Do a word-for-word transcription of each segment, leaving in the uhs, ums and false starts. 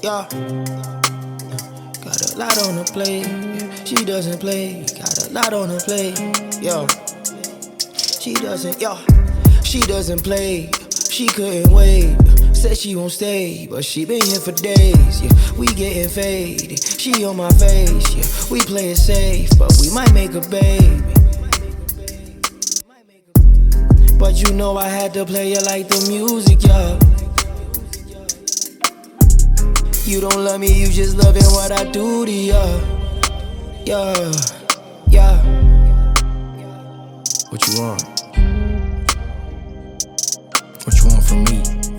yeah. Got a lot on her plate, she doesn't play. Got a lot on her plate, yo. She doesn't, yo. She doesn't play, she couldn't wait. Said she won't stay, but she been here for days, yeah. We getting faded, she on my face, yeah. We play it safe, but we might make a baby. But you know I had to play it like the music, yeah. You don't love me, you just loving what I do to ya. Yeah, yeah. What you want? What you want from me?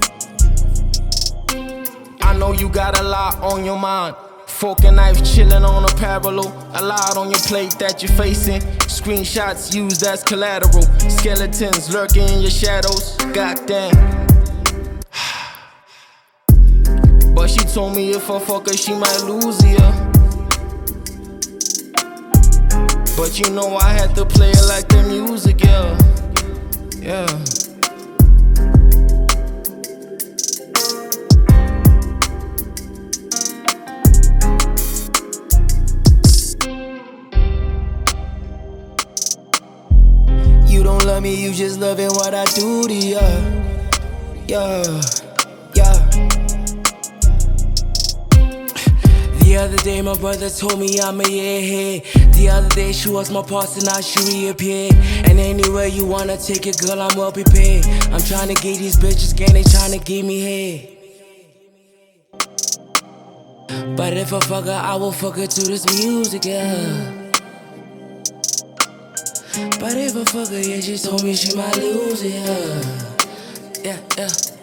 I know you got a lot on your mind. Fork and knife chilling on a parallel. A lot on your plate that you're facing. Screenshots used as collateral. Skeletons lurking in your shadows. Goddamn. But she told me if I fuck her, she might lose ya. But you know I had to play it like the music, yeah. Yeah. You don't love me, you just loving what I do to ya. Yeah, yeah. The other day my brother told me I'm a airhead. The other day she was my parts and now she reappeared. And anywhere you wanna take it, girl, I'm well prepared. I'm trying to get these bitches gang, they trying to give me head. But if I fuck her, I will fuck her to this music, yeah. But if I fuck her, yeah, she told me she might lose it, yeah. Yeah, yeah.